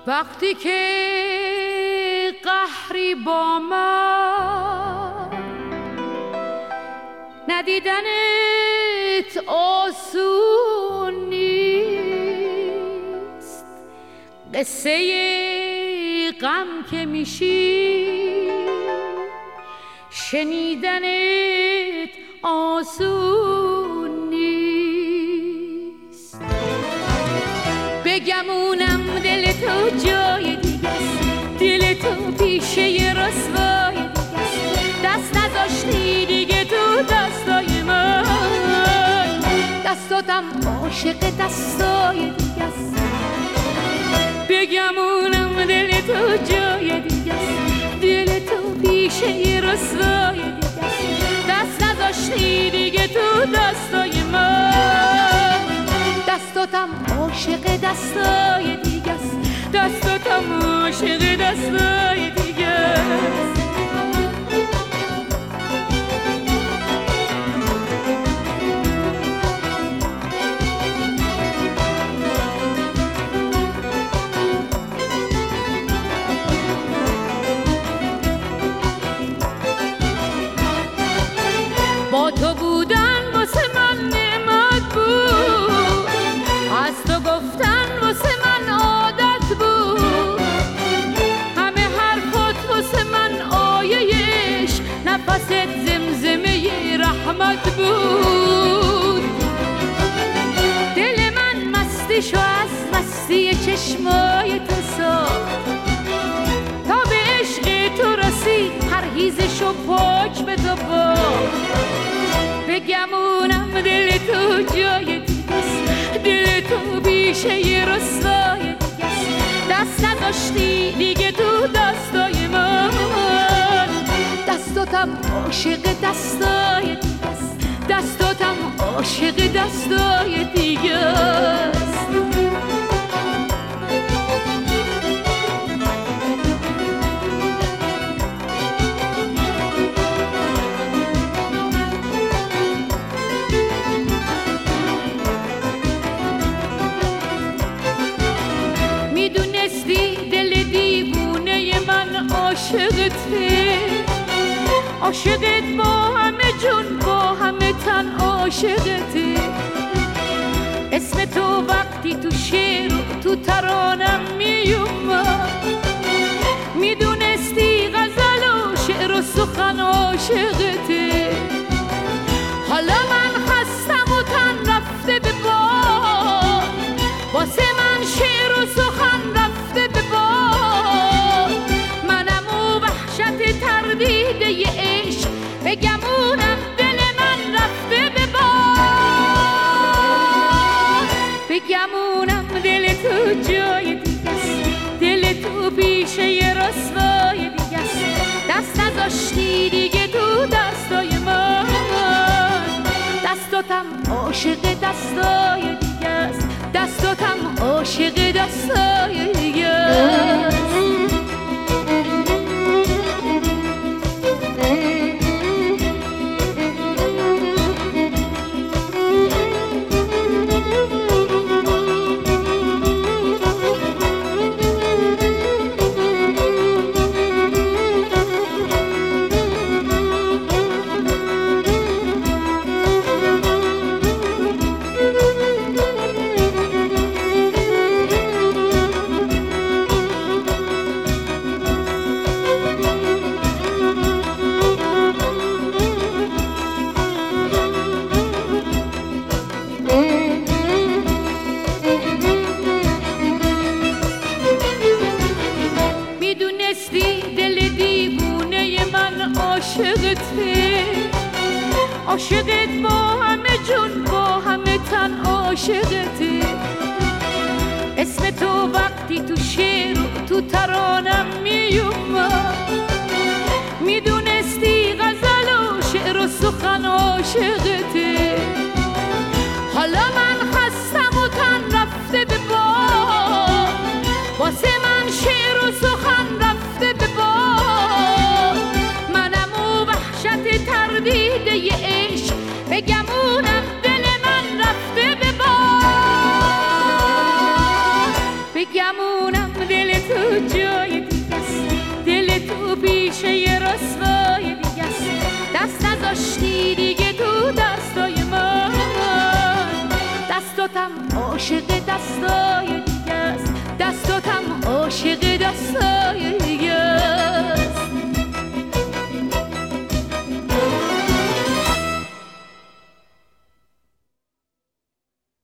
وقتی که قهری با من ندیدنت آسون نیست، قصه غم که میشی شنیدنت آسون نیست. بگمونم دل تو جای دیگه است، دل تو پیشه رسوای دیگه است، دست نذاشتی دیگه تو دستای من، دستاتم عاشق دستای دیگه است. بگمونم دل تو جای دیگه است، دل تو پیشه رسوای دیگه است، دست نذاشتی دیگه تو دستای من، دستاتم عاشق دستای دیگه است، دستاتم عاشق دستای دیگه است. با تو بودن واسه من نعمت بود، از تو گفتن واسه من عادت بود، همه حرفات واسه من آیه‌اش نفست زمزمه رحمت بود. دل من مستیشو از مستی چشمای تو ساخت، تا به عشق تو رسید پرهیزشو پاک به تو باخت. بگمونم دل تو جای دیگه است، دل تو بیشه رسوای دیگه است، دست نذاشتی دیگه تو دستای من، دستاتم عاشق دستای دیگه است، دستاتم عاشق دستای دیگه است. عاشقت با همه جون با همه تن عاشقته، اسم تو وقتی تو شعر و تو ترانم میومد، میدونستی غزل و شعر و سخن عاشقته. حالا من خستم و تن رفته به باد، واسه من شعر و سخن رفته به باد، منم و وحشت تردیده ی عشق، بگمونم دل من رفته به باد. بگمونم دل تو جای دیگه است، دل تو پیشه رسوای دیگه است، دست نذاشتی دیگه تو دستای من، دستاتم عاشق دستای دیگه است، دستاتم عاشق دستای دیگه است. عاشقت با همه جون با همه تن عاشقته، اسم تو وقتی تو شعر و تو ترانم میومد، میدونستی غزل و شعر و سخن عاشقته. حالا من خستم و تن رفته به باد، واسه من شعر و سخن رفته به باد، منم و وحشت تردیده ی عشق، بگمونم دل من رفته به باد. بگمونم دل تو جای دیگه است، دل تو پیش یه رسوای دیگه است. دست نذاشتی دیگه تو دستای من، دستاتم عاشق دستای دیگه است، دستاتم عاشق دستای